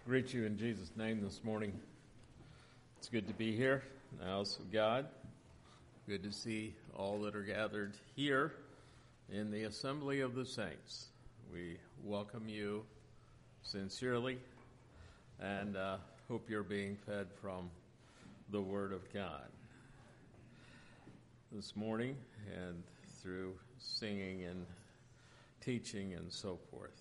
Greet you in Jesus' name this morning. It's good to be here in the house of God. Good to see all that are gathered here in the assembly of the saints. We welcome you sincerely and hope you're being fed from the Word of God this morning and through singing and teaching and so forth.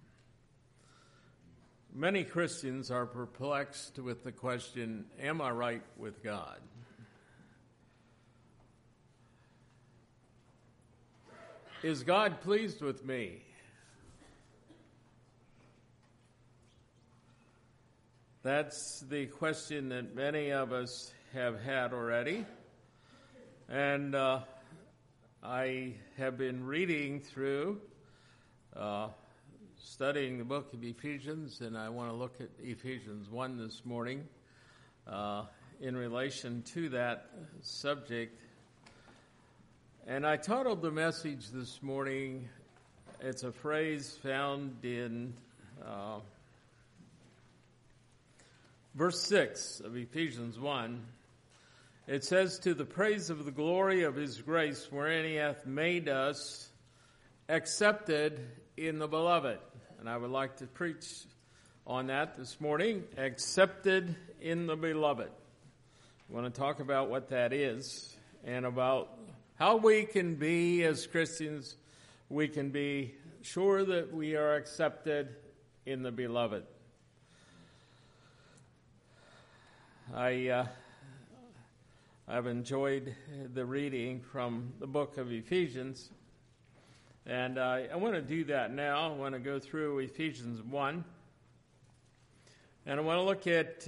Many Christians are perplexed with the question, am I right with God? Is God pleased with me? That's the question that many of us have had already. And I have been reading through studying the book of Ephesians, and I want to look at Ephesians 1 this morning in relation to that subject. And I titled the message this morning, it's a phrase found in verse 6 of Ephesians 1. It says, to the praise of the glory of his grace, wherein he hath made us accepted in the beloved. And I would like to preach on that this morning, accepted in the beloved. I want to talk about what that is and about how we can be, as Christians, we can be sure that we are accepted in the beloved. I've enjoyed the reading from the book of Ephesians. And I want to do that now. I want to go through Ephesians 1. And I want to look at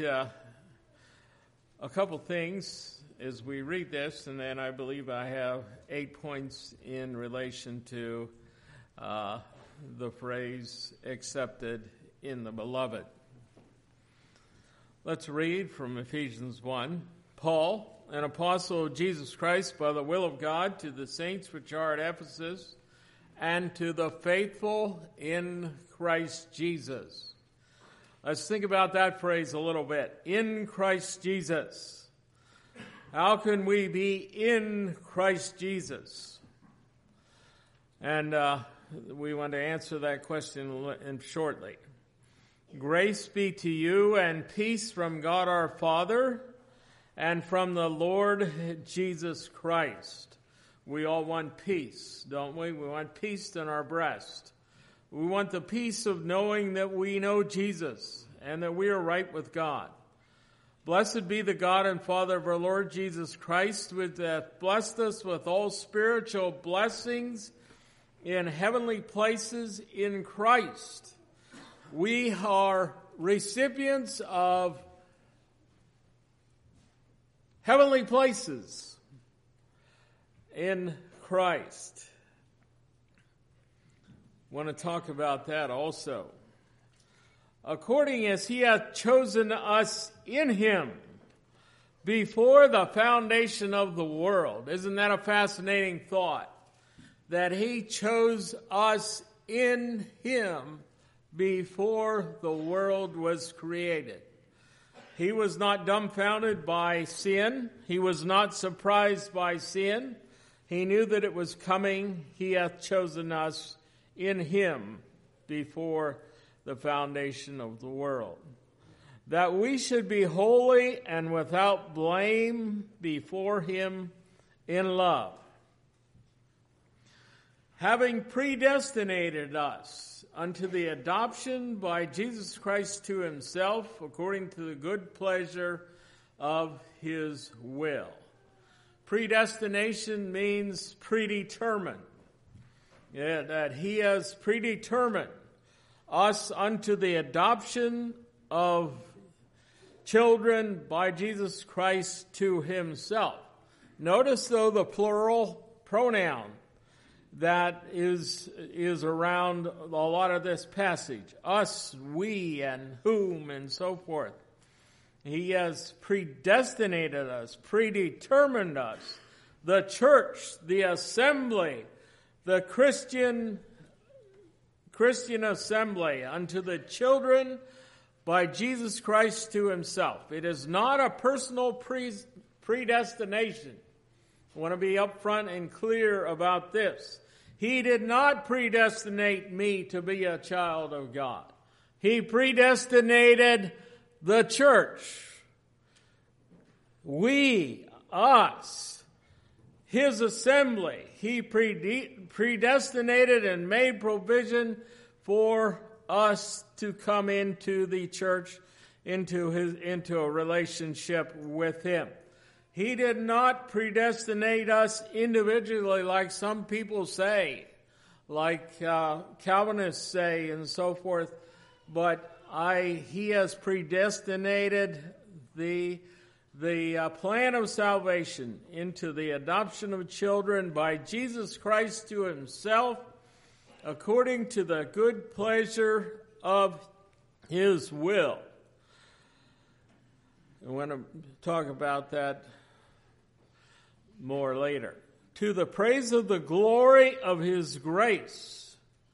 a couple things as we read this. And then I believe I have 8 points in relation to the phrase accepted in the beloved. Let's read from Ephesians 1. Paul, an apostle of Jesus Christ by the will of God, to the saints which are at Ephesus, and to the faithful in Christ Jesus. Let's think about that phrase a little bit. In Christ Jesus. How can we be in Christ Jesus? And we want to answer that question shortly. Grace be to you and peace from God our Father and from the Lord Jesus Christ. We all want peace, don't we? We want peace in our breast. We want the peace of knowing that we know Jesus and that we are right with God. Blessed be the God and Father of our Lord Jesus Christ, which hath blessed us with all spiritual blessings in heavenly places in Christ. We are recipients of heavenly places in Christ. I want to talk about that also. According as he hath chosen us in him before the foundation of the world. Isn't that a fascinating thought? That he chose us in him before the world was created. He was not dumbfounded by sin. He was not surprised by sin. He knew that it was coming. He hath chosen us in him before the foundation of the world, that we should be holy and without blame before him in love, having predestinated us unto the adoption by Jesus Christ to himself, according to the good pleasure of his will. Predestination means predetermined. Yeah, that he has predetermined us unto the adoption of children by Jesus Christ to himself. Notice, though, the plural pronoun that is around a lot of this passage. Us, we, and whom, and so forth. He has predestinated us, predetermined us, the church, the assembly, the Christian assembly, unto the children by Jesus Christ to himself. It is not a personal predestination. I want to be upfront and clear about this. He did not predestinate me to be a child of God. He predestinated the church. We, us, his assembly. He predestinated and made provision for us to come into the church, into a relationship with him. He did not predestinate us individually like some people say, like Calvinists say and so forth, but he has predestinated the plan of salvation into the adoption of children by Jesus Christ to himself, according to the good pleasure of his will. I want to talk about that more later. To the praise of the glory of his grace.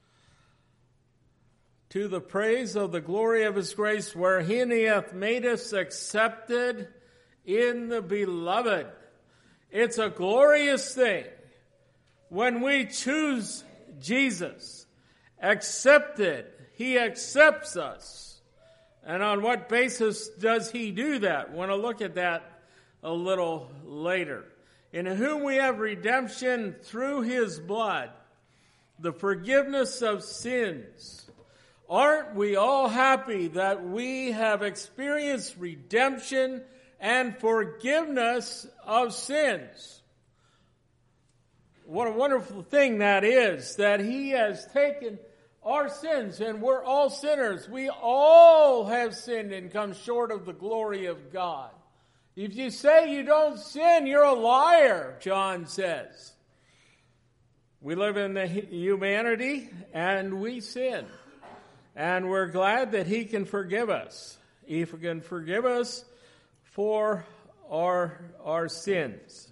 To the praise of the glory of his grace, wherein he hath made us accepted in the beloved. It's a glorious thing when we choose Jesus. Accepted. He accepts us. And on what basis does he do that? I want to look at that a little later. In whom we have redemption through his blood, the forgiveness of sins. Aren't we all happy that we have experienced redemption and forgiveness of sins? What a wonderful thing that is, that he has taken our sins, and we're all sinners. We all have sinned and come short of the glory of God. If you say you don't sin, you're a liar, John says. We live in the humanity and we sin. And we're glad that he can forgive us. He can forgive us for our sins.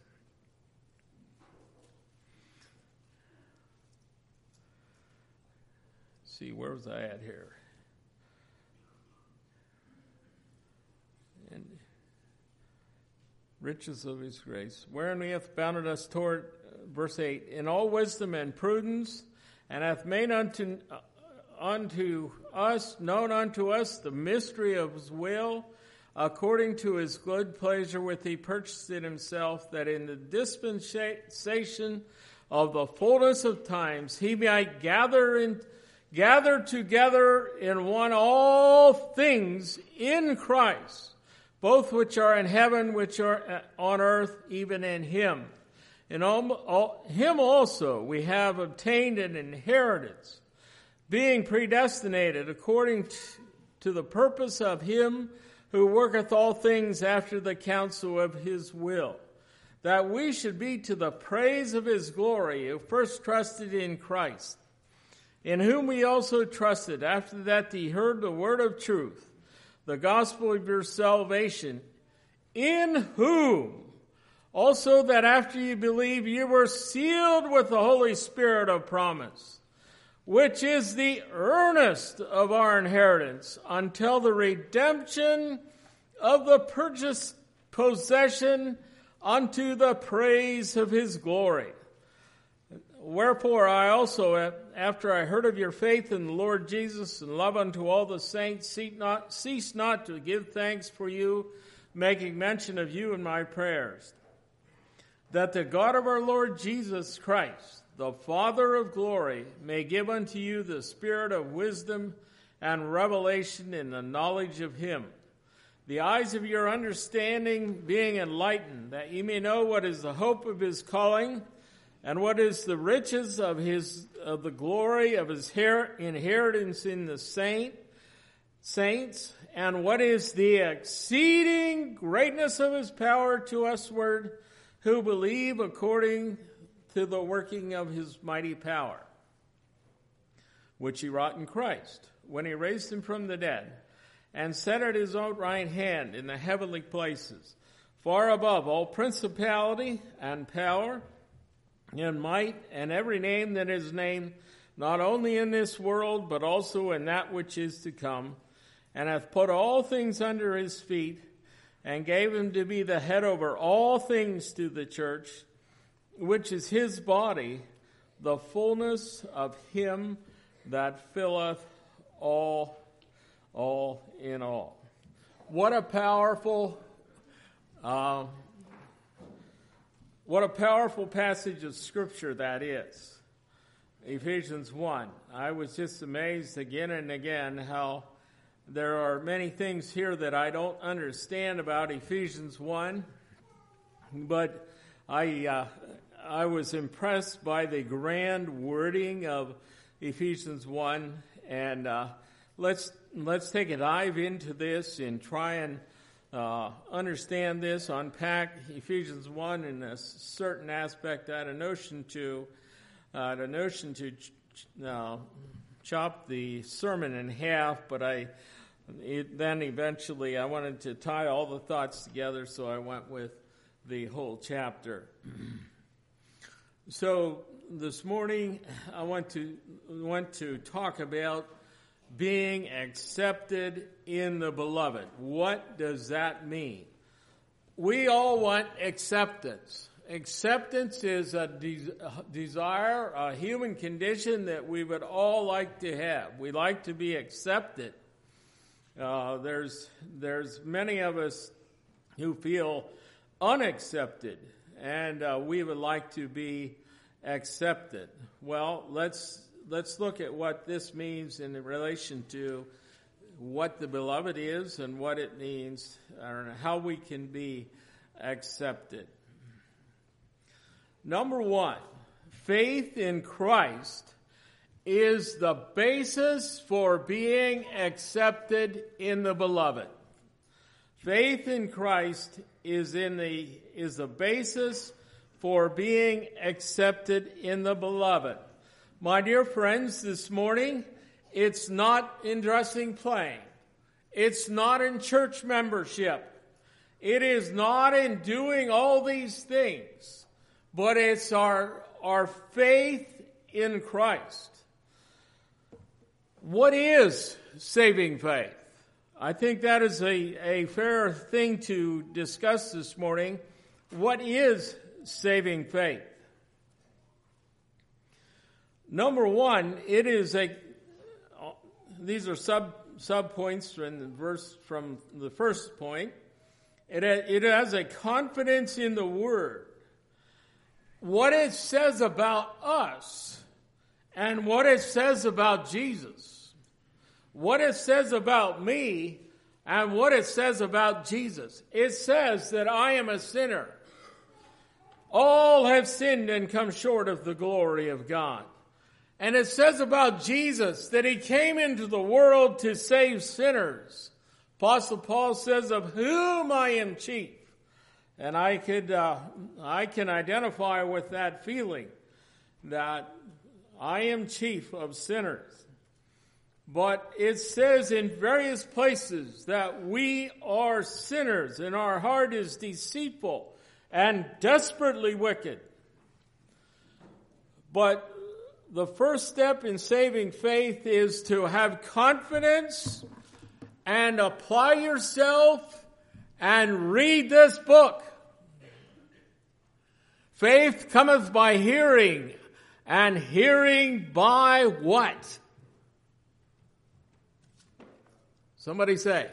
Let's see, where was I at here? And riches of his grace, wherein he hath bounded us toward, verse 8, in all wisdom and prudence, and hath made unto us, known unto us, the mystery of his will, according to his good pleasure, with he purchased in himself, that in the dispensation of the fullness of times he might gather together in one all things in Christ, both which are in heaven, which are on earth, even in him. In him also we have obtained an inheritance, being predestinated according to the purpose of him who worketh all things after the counsel of his will, that we should be to the praise of his glory, who first trusted in Christ, in whom we also trusted, after that ye heard the word of truth, the gospel of your salvation, in whom also that after you believe you were sealed with the Holy Spirit of promise, which is the earnest of our inheritance, until the redemption of the purchased possession unto the praise of his glory. Wherefore I also, after I heard of your faith in the Lord Jesus and love unto all the saints, cease not to give thanks for you, making mention of you in my prayers, that the God of our Lord Jesus Christ, the Father of glory, may give unto you the spirit of wisdom and revelation in the knowledge of him, the eyes of your understanding being enlightened, that ye may know what is the hope of his calling, and what is the riches of the glory of his inheritance in the saints, and what is the exceeding greatness of his power to usward who believe, according to the working of his mighty power, which he wrought in Christ, when he raised him from the dead, and set at his own right hand in the heavenly places, far above all principality and power, and might, and every name that is named, not only in this world, but also in that which is to come, and hath put all things under his feet, and gave him to be the head over all things to the church, which is his body, the fullness of him that filleth all in all. What a powerful passage of Scripture that is. Ephesians 1. I was just amazed again and again how there are many things here that I don't understand about Ephesians 1, but I was impressed by the grand wording of Ephesians 1, and let's take a dive into this and try and understand this, unpack Ephesians 1 in a certain aspect. I had a notion to chop the sermon in half, but then eventually I wanted to tie all the thoughts together, so I went with the whole chapter. So this morning I want to talk about being accepted in the beloved. What does that mean? We all want acceptance. Acceptance is a desire, a human condition that we would all like to have. We like to be accepted. There's many of us who feel unaccepted, and we would like to be accepted. Well, let's look at what this means in relation to what the beloved is and what it means, or how we can be accepted. Number one, faith in Christ is the basis for being accepted in the beloved. Faith in Christ is the basis for being accepted in the beloved. My dear friends, this morning, it's not in dressing plain. It's not in church membership. It is not in doing all these things. But it's our faith in Christ. What is saving faith? I think that is a fair thing to discuss this morning. What is saving faith? Number one, these are sub points from the first point. It has a confidence in the Word. What it says about us and what it says about Jesus. What it says about me and what it says about Jesus. It says that I am a sinner. All have sinned and come short of the glory of God. And it says about Jesus that he came into the world to save sinners. Apostle Paul says, of whom I am chief. And I can identify with that feeling that I am chief of sinners. But it says in various places that we are sinners and our heart is deceitful and desperately wicked. But the first step in saving faith is to have confidence and apply yourself and read this book. Faith cometh by hearing, and hearing by what? Somebody say.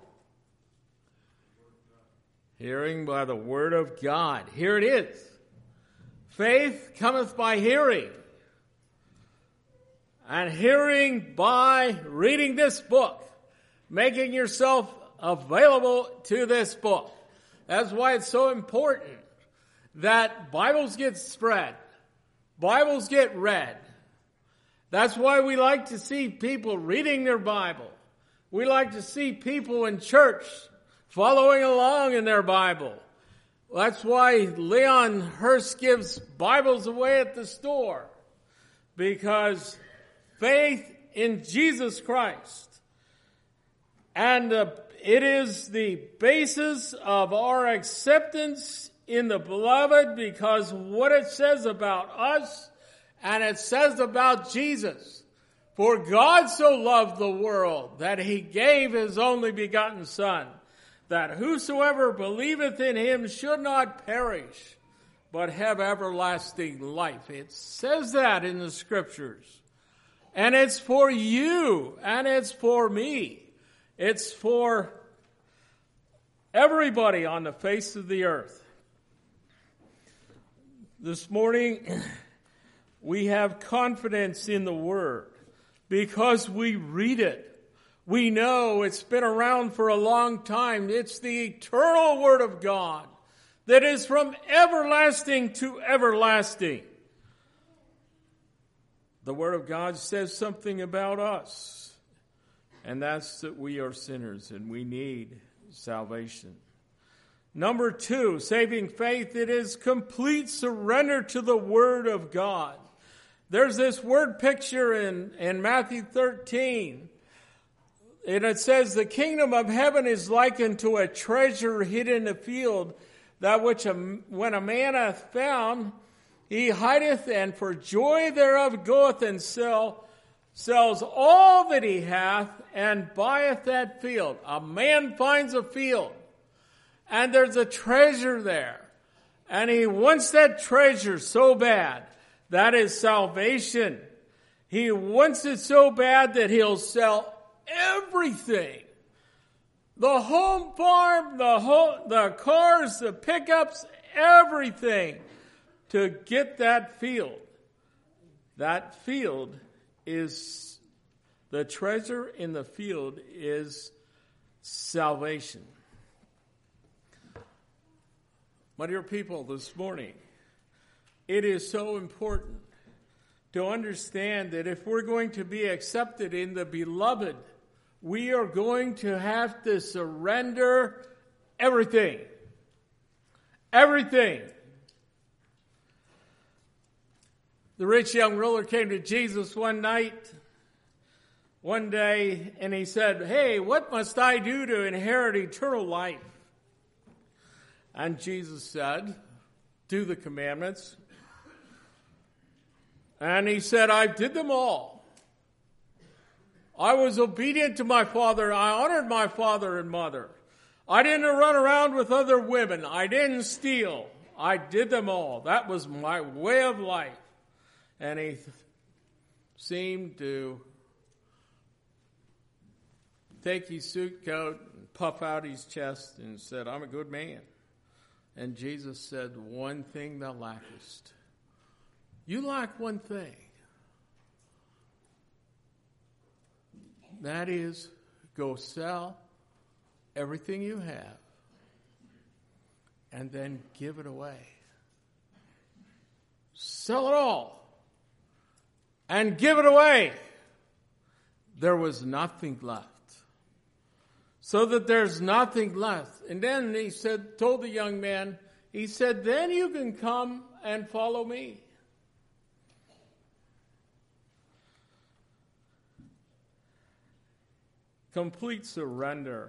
Hearing by the Word of God. Here it is. Faith cometh by hearing, and hearing by reading this book, making yourself available to this book. That's why it's so important that Bibles get spread. Bibles get read. That's why we like to see people reading their Bible. We like to see people in church following along in their Bible. That's why Leon Hurst gives Bibles away at the store. Because faith in Jesus Christ. And it is the basis of our acceptance in the beloved, because what it says about us and it says about Jesus. For God so loved the world that he gave his only begotten Son, that whosoever believeth in him should not perish, but have everlasting life. It says that in the Scriptures. And it's for you, and it's for me. It's for everybody on the face of the earth. This morning, we have confidence in the Word because we read it. We know it's been around for a long time. It's the eternal Word of God that is from everlasting to everlasting. The Word of God says something about us, and that's that we are sinners and we need salvation. Number 2, saving faith, it is complete surrender to the Word of God. There's this word picture in Matthew 13, and it says, the kingdom of heaven is likened to a treasure hid in a field, that which when a man hath found, he hideth, and for joy thereof goeth and sells all that he hath, and buyeth that field. A man finds a field, and there's a treasure there, and he wants that treasure so bad. That is salvation. He wants it so bad that he'll sell everything. The home farm, the cars, the pickups, everything to get that field. That field is, the treasure in the field is salvation. My dear people, this morning, it is so important to understand that if we're going to be accepted in the beloved, we are going to have to surrender everything. Everything. The rich young ruler came to Jesus one day, and he said, hey, what must I do to inherit eternal life? And Jesus said, do the commandments. And he said, I did them all. I was obedient to my father. I honored my father and mother. I didn't run around with other women. I didn't steal. I did them all. That was my way of life. And he seemed to take his suit coat and puff out his chest and said, I'm a good man. And Jesus said, one thing thou lackest. You lack one thing. That is, go sell everything you have and then give it away. Sell it all and give it away. There was nothing left. So that there's nothing left. And then he said, told the young man, he said, then you can come and follow me. Complete surrender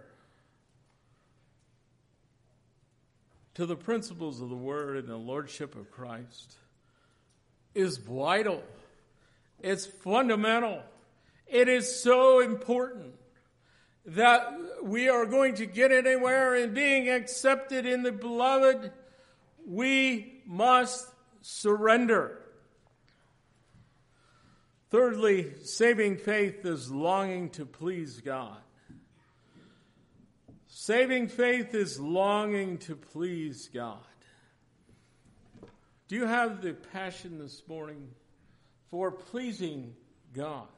to the principles of the Word and the Lordship of Christ is vital. It's fundamental. It is so important that we are going to get anywhere in being accepted in the beloved. We must surrender. Thirdly, saving faith is longing to please God. Saving faith is longing to please God. Do you have the passion this morning for pleasing God?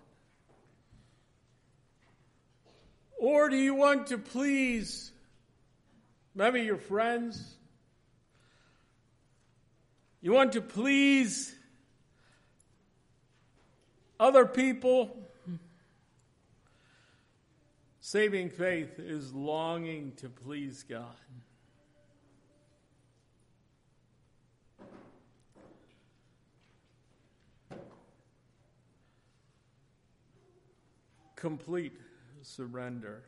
Or do you want to please maybe your friends? You want to please other people? Saving faith is longing to please God. Complete surrender.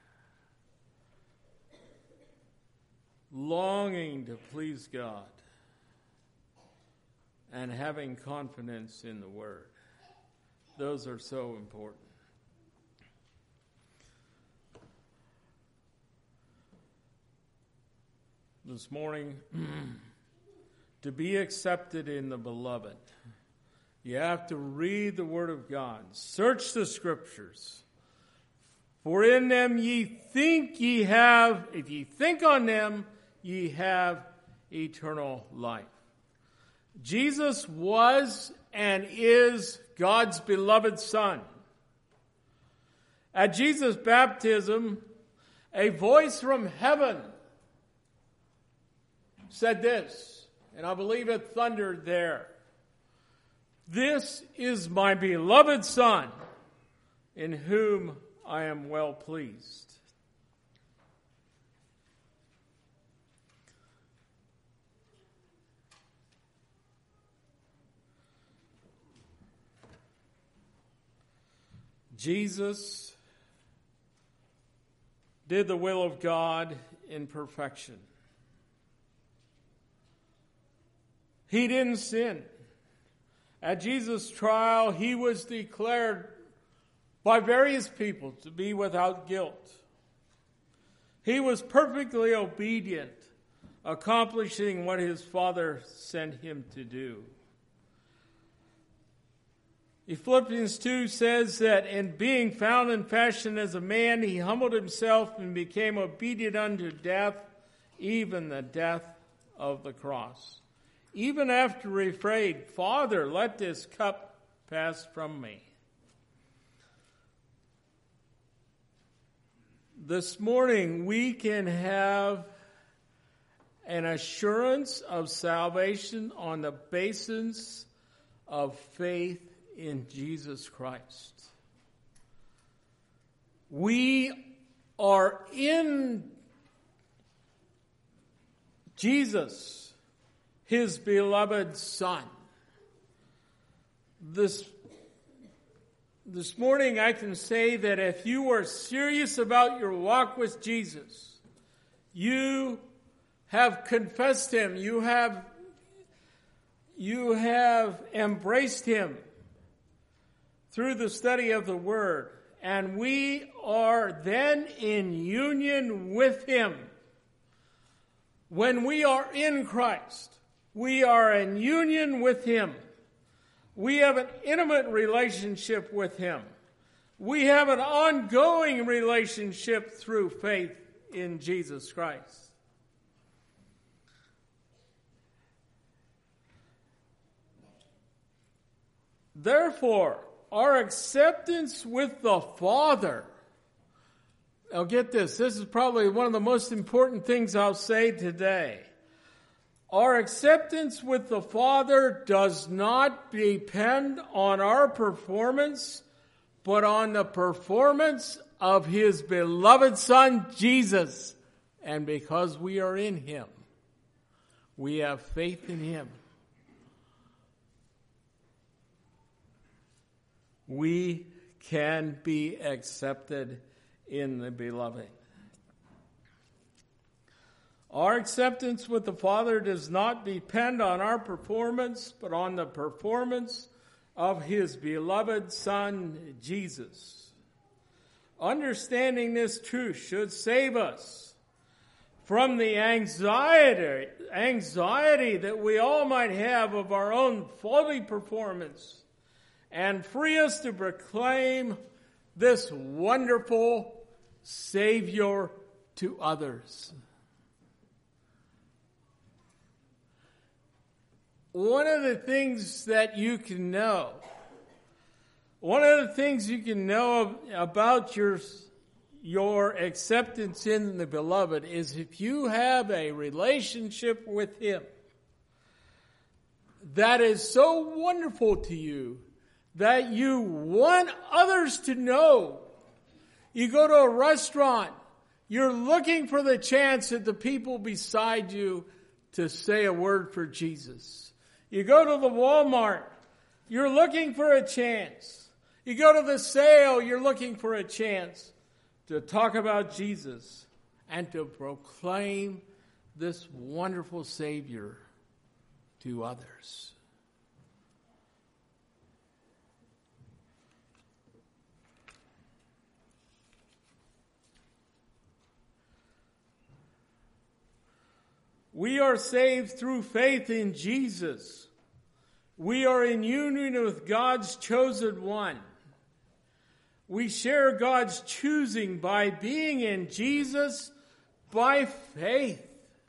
Longing to please God and having confidence in the Word. those are so important. This morning, to be accepted in the beloved, you have to read the Word of God. Search the Scriptures. For in them ye think ye have, if ye think on them, ye have eternal life. Jesus was and is God's beloved Son. At Jesus' baptism, a voice from heaven said this, and I believe it thundered there. This is my beloved Son, in whom I am well pleased. Jesus did the will of God in perfection. He didn't sin. At Jesus' trial, he was declared by various people to be without guilt. He was perfectly obedient, accomplishing what his Father sent him to do. Philippians 2 says that in being found in fashion as a man, he humbled himself and became obedient unto death, even the death of the cross. Even after he prayed, Father, let this cup pass from me. This morning we can have an assurance of salvation on the basis of faith in Jesus Christ. We are in Jesus, his beloved Son. This morning I can say that if you are serious about your walk with Jesus, you have confessed him, you have embraced him through the study of the Word, and we are then in union with him. When we are in Christ, we are in union with him. We have an intimate relationship with him. We have an ongoing relationship through faith in Jesus Christ. Therefore, our acceptance with the Father. Now get this. This is probably one of the most important things I'll say today. Our acceptance with the Father does not depend on our performance, but on the performance of his beloved Son, Jesus. And because we are in him, we have faith in him. We can be accepted in the beloved. Our acceptance with the Father does not depend on our performance, but on the performance of his beloved Son, Jesus. Understanding this truth should save us from the anxiety that we all might have of our own faulty performance, and free us to proclaim this wonderful Savior to others. One of the things that you can know, about your acceptance in the beloved is if you have a relationship with him that is so wonderful to you that you want others to know. You go to a restaurant, you're looking for the chance that the people beside you to say a word for Jesus. You go to the Walmart, you're looking for a chance. You go to the sale, you're looking for a chance to talk about Jesus and to proclaim this wonderful Savior to others. We are saved through faith in Jesus. We are in union with God's chosen one. We share God's choosing by being in Jesus by faith.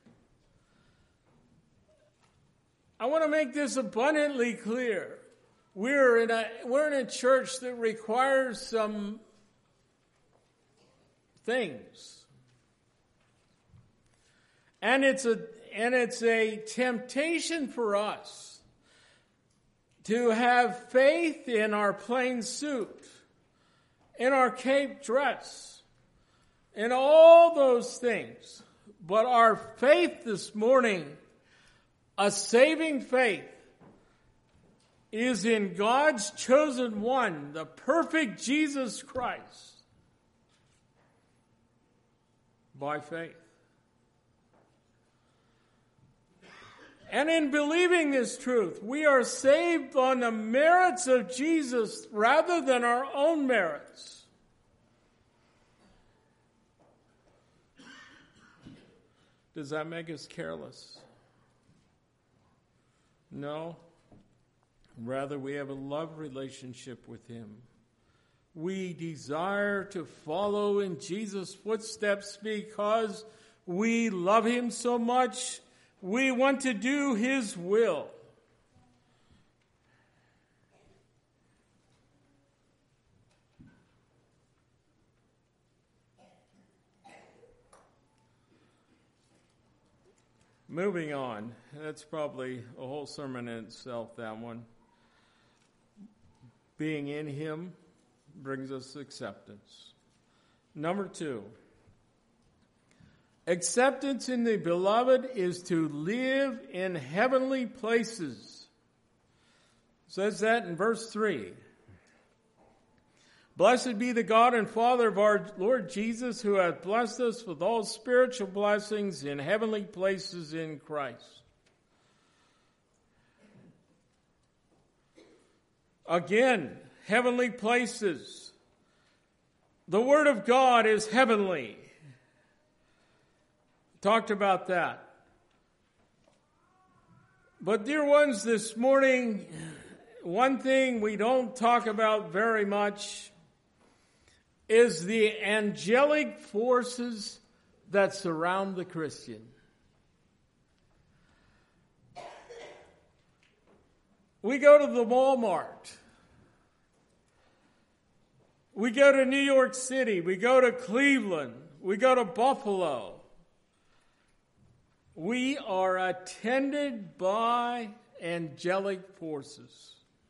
I want to make this abundantly clear. We're in a church that requires some things. And it's a temptation for us to have faith in our plain suit, in our cape dress, in all those things. But our faith this morning, a saving faith, is in God's chosen one, the perfect Jesus Christ, by faith. And in believing this truth, we are saved on the merits of Jesus rather than our own merits. Does that make us careless? No. Rather, we have a love relationship with him. We desire to follow in Jesus' footsteps because we love him so much. We want to do his will. Moving on. That's probably a whole sermon in itself, that one. Being in him brings us acceptance. Number 2. Acceptance in the beloved is to live in heavenly places. It says that in verse 3. Blessed be the God and Father of our Lord Jesus, who hath blessed us with all spiritual blessings in heavenly places in Christ. Again, heavenly places. The Word of God is heavenly. Talked about that. But dear ones, this morning, one thing we don't talk about very much is the angelic forces that surround the Christian. We go to the Walmart. We go to New York City. We go to Cleveland. We go to Buffalo. We are attended by angelic forces.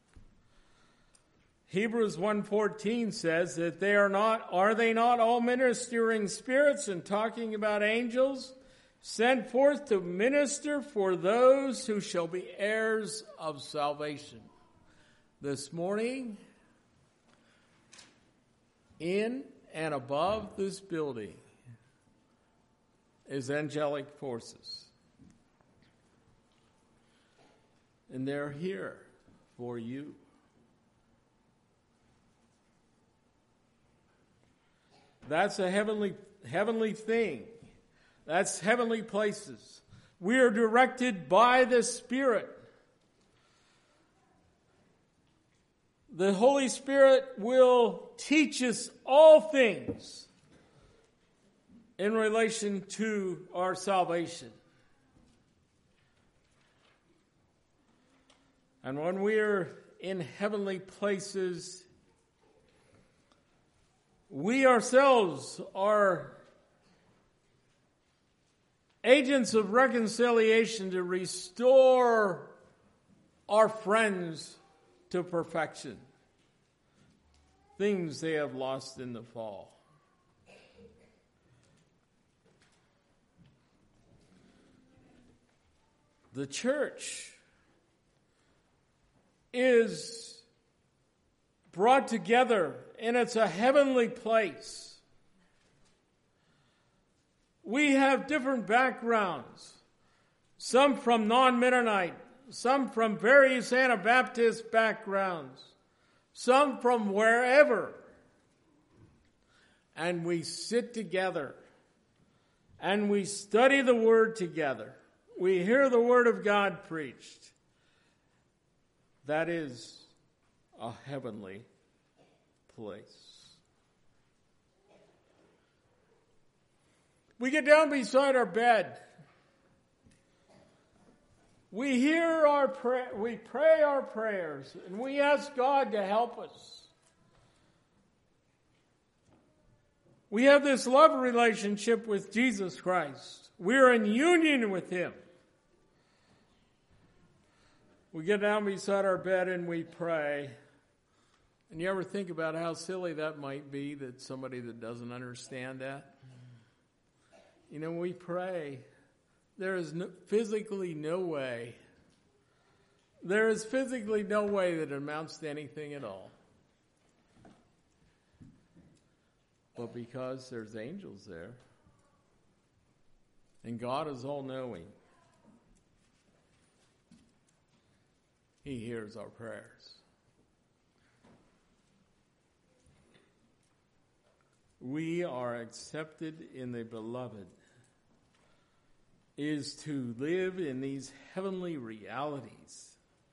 Hebrews 1:14 says that are they not all ministering spirits, and talking about angels, sent forth to minister for those who shall be heirs of salvation. This morning, in and above this building, is angelic forces. And they're here for you. That's a heavenly thing. That's heavenly places. We are directed by the Spirit. The Holy Spirit will teach us all things in relation to our salvation. And when we are in heavenly places, we ourselves are agents of reconciliation to restore our friends to perfection, things they have lost in the fall. The church is brought together, and it's a heavenly place. We have different backgrounds, some from non-Mennonite, some from various Anabaptist backgrounds, some from wherever. And we sit together and we study the Word together. we hear the Word of God preached. That is a heavenly place. We get down beside our bed. We hear our prayer, we pray our prayers, and we ask God to help us. We have this love relationship with Jesus Christ. We're in union with Him. We get down beside our bed and we pray. And you ever think about how silly that might be, that somebody that doesn't understand that? You know, we pray. There is physically no way that it amounts to anything at all. But because there's angels there, and God is all-knowing, He hears our prayers. We are accepted in the Beloved is to live in these heavenly realities.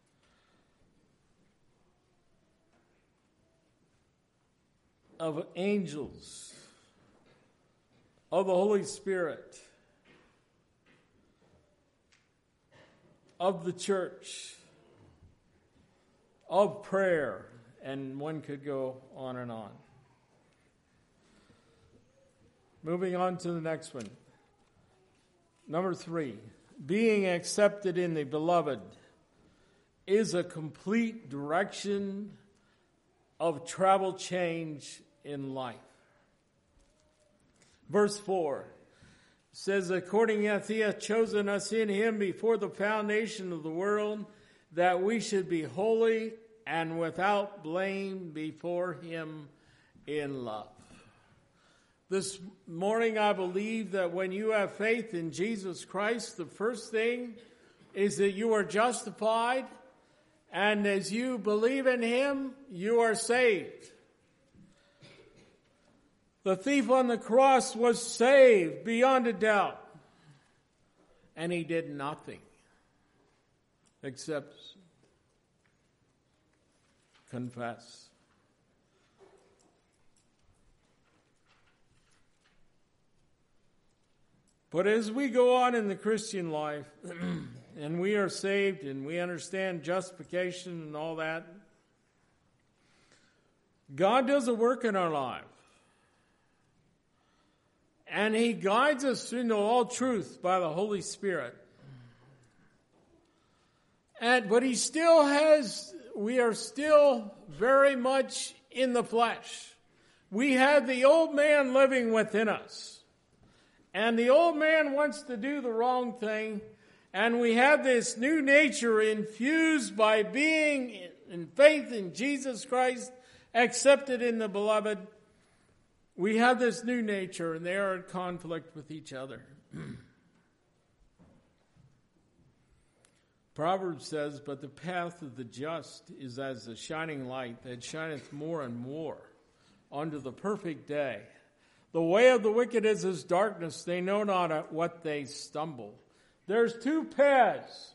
Of angels, of the Holy Spirit, of the church, of prayer, and one could go on and on. Moving on to the next one. Number 3, being accepted in the Beloved is a complete direction of travel change in life. Verse 4 says, according as He hath chosen us in Him before the foundation of the world, that we should be holy and without blame before Him in love. This morning I believe that when you have faith in Jesus Christ, the first thing is that you are justified, and as you believe in Him, you are saved. The thief on the cross was saved beyond a doubt, and he did nothing except confess. But as we go on in the Christian life, and we are saved and we understand justification and all that, God does a work in our life. And He guides us into all truth by the Holy Spirit. But we are still very much in the flesh. We have the old man living within us. And the old man wants to do the wrong thing. And we have this new nature infused by being in faith in Jesus Christ, accepted in the Beloved. We have this new nature, and they are in conflict with each other. Proverbs says, but the path of the just is as the shining light that shineth more and more unto the perfect day. The way of the wicked is as darkness, they know not at what they stumble. There's two paths.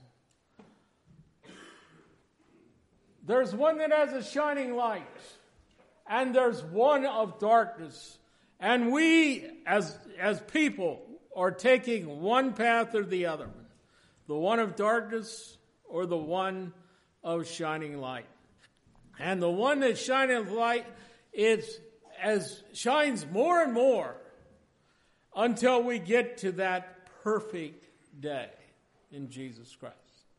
There's one that has a shining light, and there's one of darkness. And we, as people, are taking one path or the other. The one of darkness or the one of shining light. And the one that shineth light shines more and more until we get to that perfect day in Jesus Christ.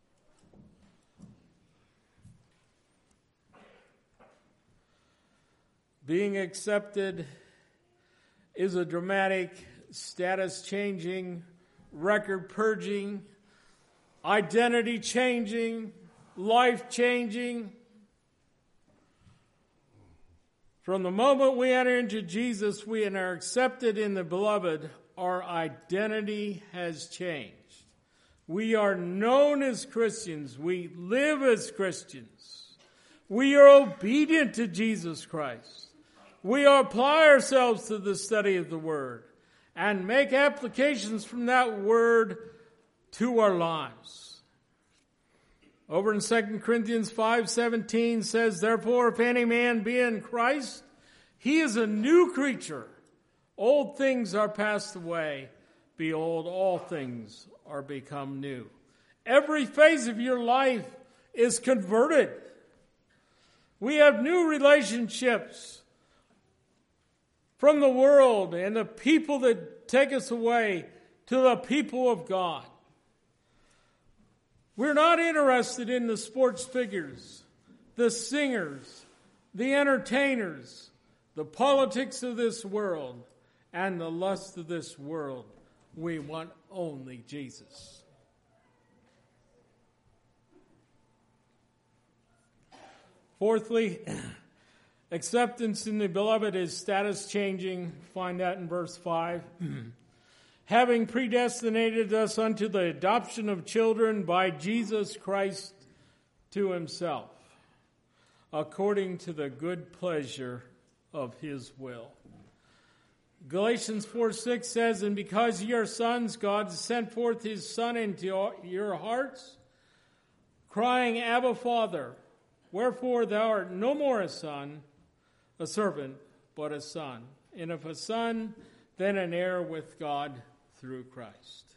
Being accepted is a dramatic, status-changing, record-purging, identity-changing, life-changing. From the moment we enter into Jesus, we are accepted in the Beloved, our identity has changed. We are known as Christians. We live as Christians. We are obedient to Jesus Christ. We apply ourselves to the study of the Word and make applications from that Word to our lives. Over in 2 Corinthians 5:17 says, "Therefore, if any man be in Christ, he is a new creature. Old things are passed away. Behold, all things are become new." Every phase of your life is converted. We have new relationships from the world and the people that take us away to the people of God. We're not interested in the sports figures, the singers, the entertainers, the politics of this world, and the lust of this world. We want only Jesus. Fourthly, acceptance in the beloved is status changing. Find that in verse 5. Having predestinated us unto the adoption of children by Jesus Christ to himself, according to the good pleasure of his will. Galatians 4:6 says, "And because ye are sons, God sent forth his Son into your hearts, crying, Abba, Father. Wherefore thou art no more a son, a servant, but a son. And if a son, then an heir with God through Christ."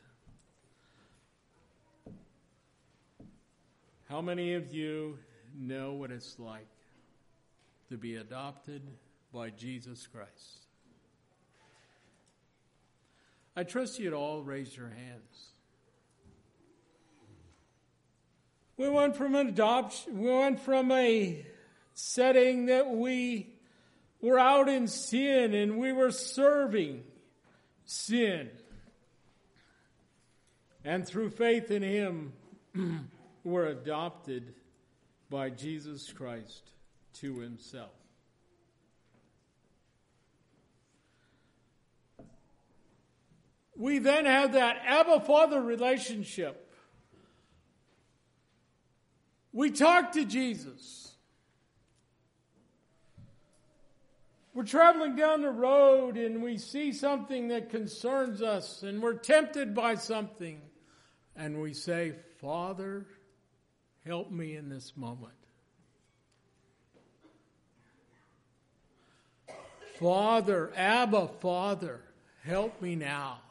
How many of you know what it's like to be adopted by Jesus Christ? I trust you'd all raise your hands. We went from an adoption, we went from a setting that we were out in sin and we were serving sin. And through faith in him, we're adopted by Jesus Christ to himself. We then have that Abba Father relationship. We talk to Jesus. We're traveling down the road and we see something that concerns us and we're tempted by something. And we say, "Father, help me in this moment. Father, Abba, Father, help me now."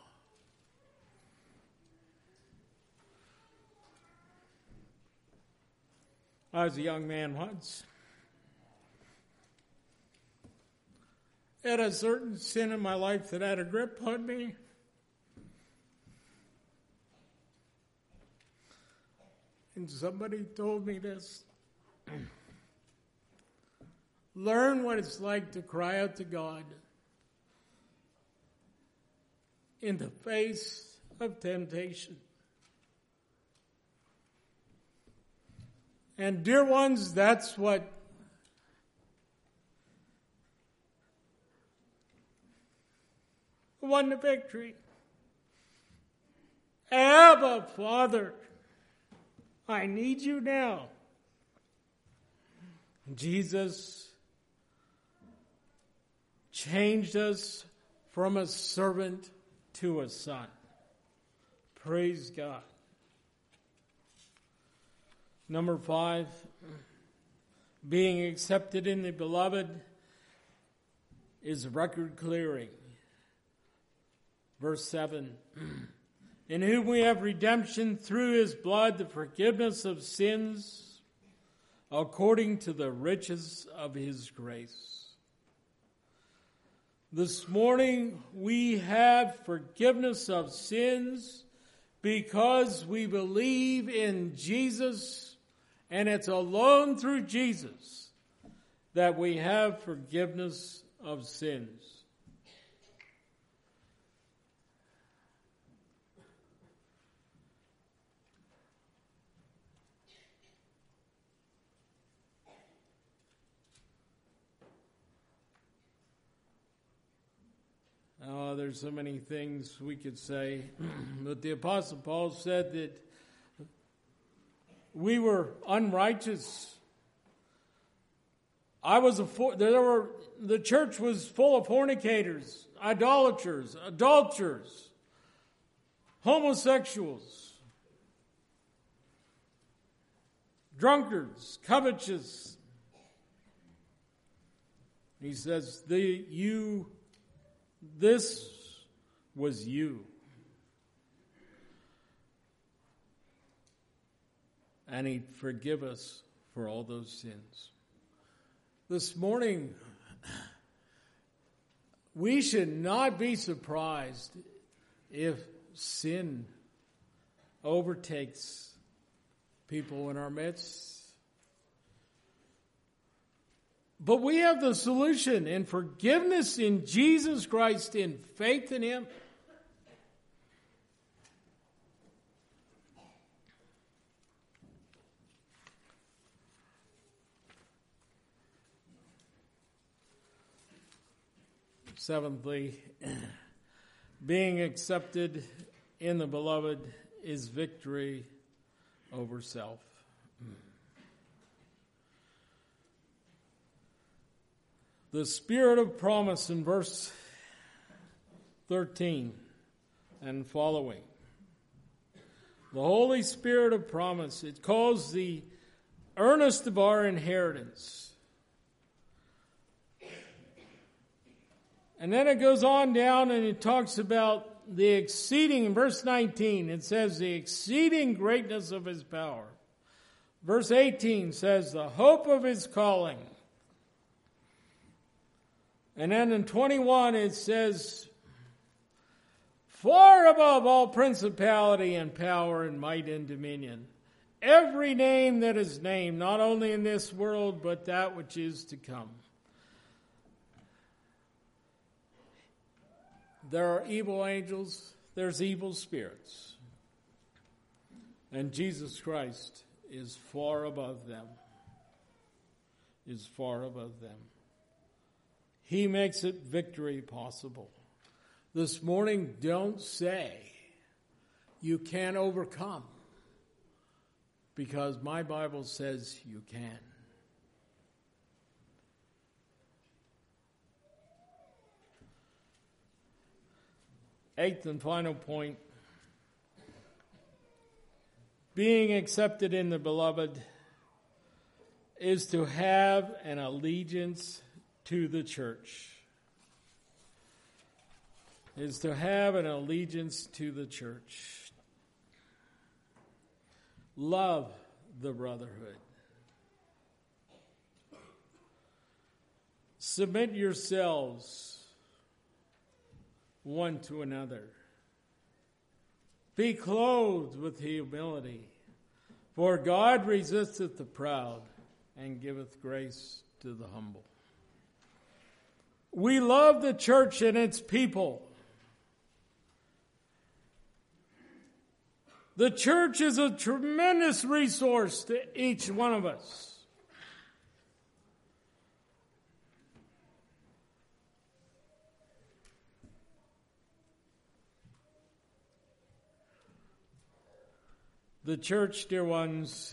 I was a young man once. I had a certain sin in my life that had a grip on me. And somebody told me this. Learn what it's like to cry out to God in the face of temptation. And dear ones, that's what won the victory. Abba, Father, I need you now. Jesus changed us from a servant to a son. Praise God. Number 5, being accepted in the beloved is record clearing. Verse 7, "In whom we have redemption through his blood, the forgiveness of sins, according to the riches of his grace." This morning we have forgiveness of sins because we believe in Jesus. And it's alone through Jesus that we have forgiveness of sins. Oh, there's so many things we could say. But the Apostle Paul said that we were unrighteous. The church was full of fornicators, idolaters, adulterers, homosexuals, drunkards, covetous. He says, this was you. And he'd forgive us for all those sins. This morning, we should not be surprised if sin overtakes people in our midst. But we have the solution in forgiveness in Jesus Christ, in faith in Him. Seventhly, being accepted in the Beloved is victory over self. The Spirit of promise in verse 13 and following. The Holy Spirit of promise, it calls the earnest of our inheritance. And then it goes on down and it talks about the exceeding, in verse 19, it says the exceeding greatness of His power. Verse 18 says the hope of His calling. And then in 21 it says, far above all principality and power and might and dominion, every name that is named, not only in this world, but that which is to come. There are evil angels, there's evil spirits. And Jesus Christ is far above them. Is far above them. He makes it victory possible. This morning, don't say you can't overcome, because my Bible says you can. Eighth and final point, being accepted in the Beloved is to have an allegiance to the church. Is to have an allegiance to the church. Love the brotherhood. Submit yourselves one to another. Be clothed with humility, for God resisteth the proud and giveth grace to the humble. We love the church and its people. The church is a tremendous resource to each one of us. The church, dear ones,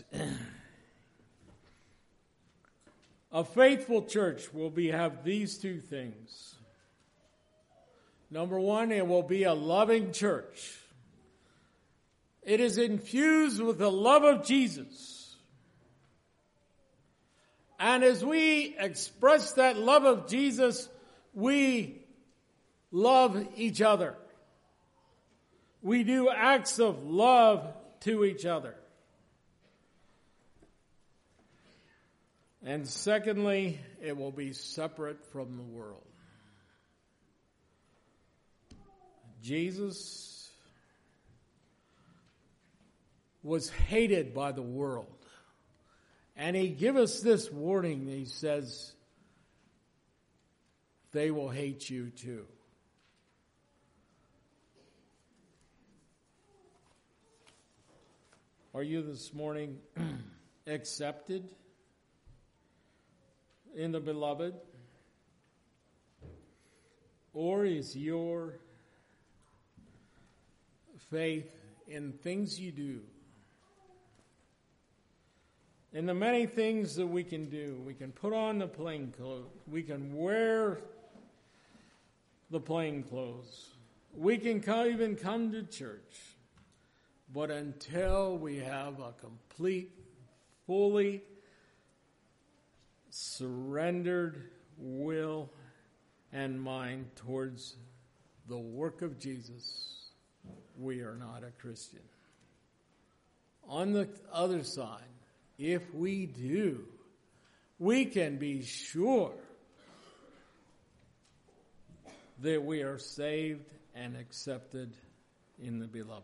a faithful church will have these two things. Number one, it will be a loving church. It is infused with the love of Jesus. And as we express that love of Jesus, we love each other. We do acts of love to each other. And secondly, it will be separate from the world. Jesus was hated by the world. And He gives us this warning. He says, they will hate you too. Are you this morning accepted in the Beloved? Or is your faith in things you do? In the many things that we can do, we can put on the plain clothes, we can wear the plain clothes, we can even come to church. But until we have a complete fully surrendered will and mind towards the work of Jesus, we are not a Christian. On the other side, if we do, we can be sure that we are saved and accepted in the Beloved.